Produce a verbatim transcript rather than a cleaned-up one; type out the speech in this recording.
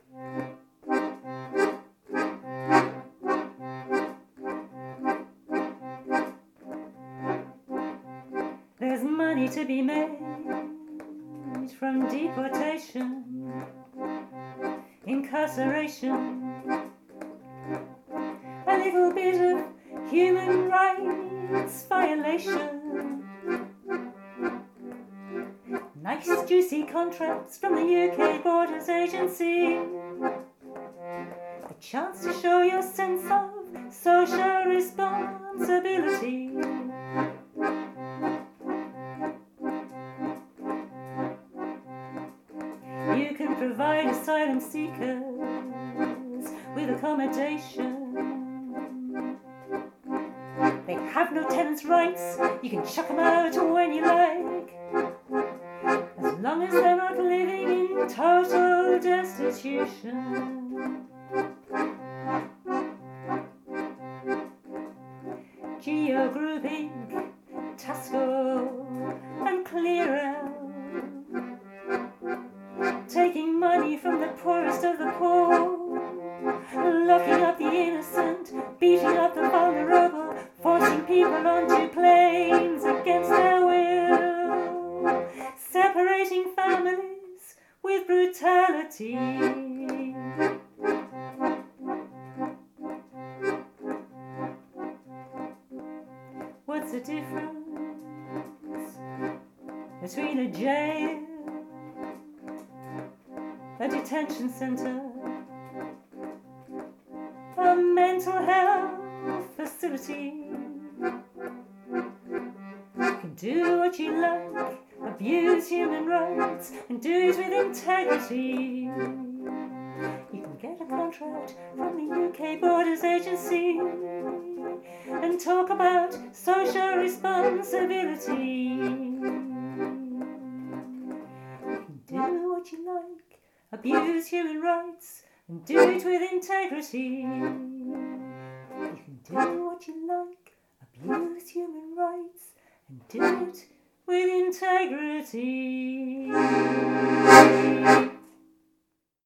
There's money to be made from deportation, incarceration, a little bit of human rights violation, nice juicy contracts from the U K Borders Agency, a chance to show your sense of social responsibility. You can provide asylum seekers with accommodation. They have no tenants' rights, you can chuck them out when you like, as long as they're not living in total destitution. Geo Group Incorporated, Tasco and Clear, taking money from the poorest of the poor, locking up the innocent, beating up the vulnerable, forcing people onto planes against their will, separating families with brutality. What's the difference between a jail, a detention centre, a mental health facility? You can do what you like, abuse human rights, and do it with integrity. You can get a contract from the U K Borders Agency and talk about social responsibility. You can do what you like, abuse human rights, and do it with integrity. You can do what you like, abuse human rights, and do it with integrity.